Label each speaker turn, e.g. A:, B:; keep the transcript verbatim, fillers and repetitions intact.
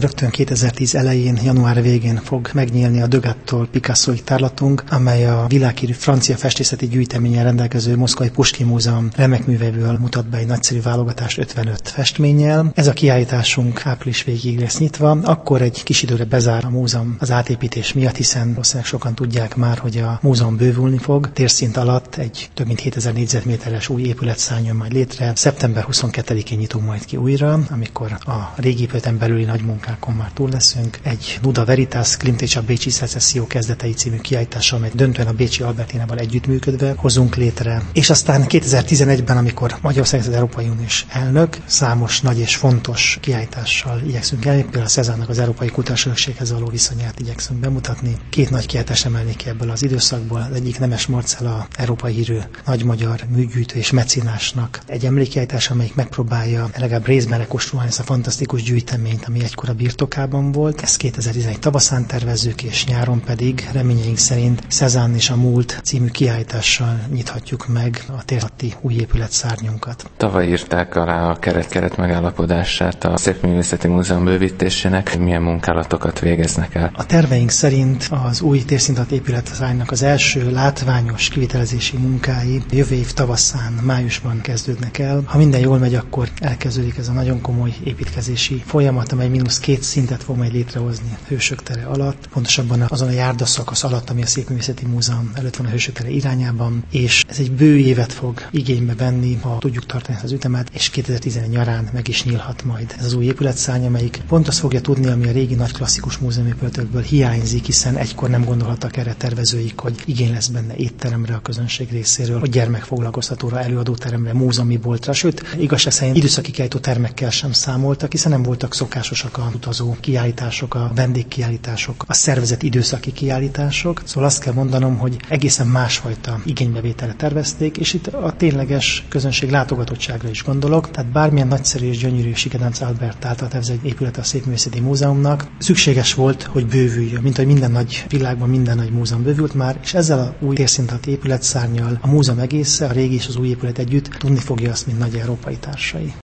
A: Rögtön kétezer-tíz elején, január végén fog megnyílni a Degattól Picassóig tárlatunk, amely a világhírű francia festészeti gyűjteményen rendelkező Moszkvai Puskin Múzeum remek műveiből mutat be egy nagyszerű válogatást ötvenöt festménnyel. Ez a kiállításunk április végéig lesz nyitva, akkor egy kis időre bezár a múzeum az átépítés miatt, hiszen valószínűleg sokan tudják már, hogy a múzeum bővülni fog. Térszint alatt egy több mint hétezer négyzetméteres új épület szálljon majd létre. szeptember huszonkettedikén nyitunk majd ki újra, amikor a régi épületen belüli nagy munkákon már túl leszünk. Egy Nuda Veritas, Klimt és a Bécsi Szecesszió kezdetei című kiállítással, amely döntően a Bécsi Albertinával együttműködve hozunk létre. És aztán kétezer-tizenegyben, amikor Magyarország az Európai Uniós elnök, számos nagy és fontos kiállítással igyekszünk elérni, például a Cézanne-nak az Európai Kultúrörökséghez való viszonyát igyekszünk bemutatni. Két nagy kiállítást emelnék ki ebből az időszakból. Az egyik Nemes Marcella, európai hírű nagy magyar műgyűjtő és mecinásnak egy emlékkiállítás, amelyik megpróbálja legalább részben rekonstruálni ezt a fantasztikus gyűjteményt, ami egykor a birtokában volt. Ezt kétezer-tizenegy tavaszán tervezzük, és nyáron pedig reményeink szerint Cézanne és a múlt című kiállítással nyithatjuk meg a térhati új épület szárnyunkat.
B: Tavaly írták alá a keret-keret megállapodását a Szépművészeti Múzeum bővítésének. Milyen munkálatokat végeznek el?
A: A terveink szerint az új térszint épület szárnynak az első látványos kivitelezési munkái jövő év tavaszán, májusban kezdődnek el. Ha minden jól megy, akkor elkezdődik ez a nagyon komoly építkezési folyamat, amely mínusz két szintet fog majd létrehozni Hősök tere alatt, pontosabban azon a járdaszakasz alatt, ami a Szépművészeti Múzeum előtt van a Hősök tere irányában, és ez egy bő évet fog igénybe venni, ha tudjuk tartani ezt az ütemet, és kétezer-tizenegy nyarán meg is nyílhat majd ez az új épületszárny, amelyik pont azt fogja tudni, ami a régi nagy klasszikus múzeumépületekből hiányzik, hiszen egykor nem gondolhattak erre tervezőik, hogy igény lesz benne étteremre a közönség részéről, hogy gyermekfoglalkoztatóra, előadóteremre, múzeumi boltra, sőt, igazság szerint időszaki kiállító termekkel sem számoltak, hiszen nem voltak szokásosak a utazó kiállítások, a vendégkiállítások, a szervezett időszaki kiállítások. Szóval azt kell mondanom, hogy egészen másfajta igénybevételre tervezték, és itt a tényleges közönség látogatottságra is gondolok. Tehát bármilyen nagyszerű és gyönyörű Sikedánc Albert által tervezett épület a Szépművészeti Múzeumnak szükséges volt, hogy bővüljön, mint hogy minden nagy világban minden nagy múzeum bővült már, és ezzel a új térszintati épületszárnnyal a múzeum egésze, a régi és az új épület együtt tudni fogja azt, mint nagy európai társai.